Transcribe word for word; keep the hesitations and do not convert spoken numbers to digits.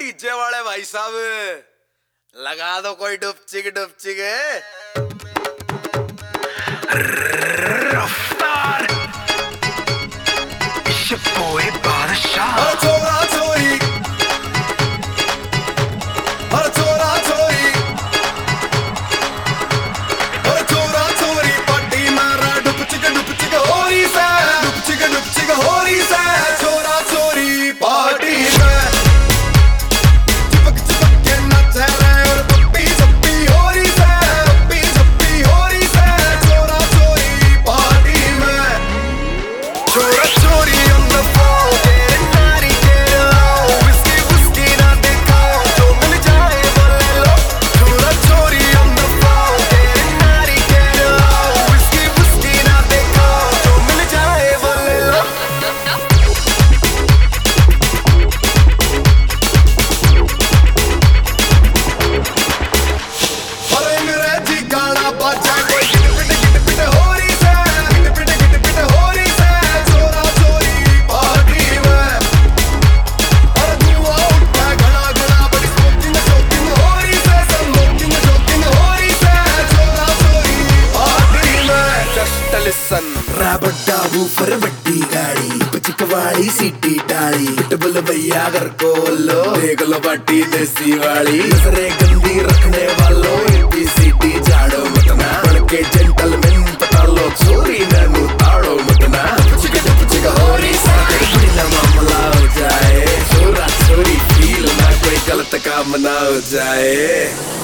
DJ वाले भाई साहब, लगा दो कोई डुपचिक डुपचिक है। रफ्तार बोए बादशाह चोरा चोरी हर चोरा चोरी हर चोरा चोरी पार्टी मारा डुपचिक डुपचिक हो रही से डुपचिक डुपचिक हो रही से चोरा चोरी पार्टी में चिपक चिपक के नाच रहे और पप्पी चप्पी हो रही से पप्पी चप्पी हो रही से चोरा चोरी पार्टी में चोरा चोरी on the floor getting naughty get low whiskey whiskey ना देखो जो मिल जाए बोले लो चोरा चोरी on the floor getting naughty get low whiskey whiskey ना देखो जो मिल जाए बोले लो और अंग्रेजी गाना बजा कोई गिट पिट गिट पिट हो रही से गिट पिट गिट पिट हो रही से चोरा चोरी पार्टी में और धुआं उठता घना घना बड़ी स्मोकिंग शोकिंग हो रही से स्मोकिंग शोकिंग हो रही से चोरा चोरी पार्टी में जस्ट लिसन राबड्डा वूफर बड्डी गाड़ी पिचक वाली सीटी डाली पिटबुल भैया घर को लो देख लो पार्टी देसी वाली नजरे गंदी रखने वालों एबीसीडी झाड़ो मतना बड़के जेंटलमैन पता लो चोरी नैनू ताड़ो मतना चिक चिक हो रही साथे बिना मामला हो जाए चोरा चोरी फील ना कोई गलत काम ना हो जाए।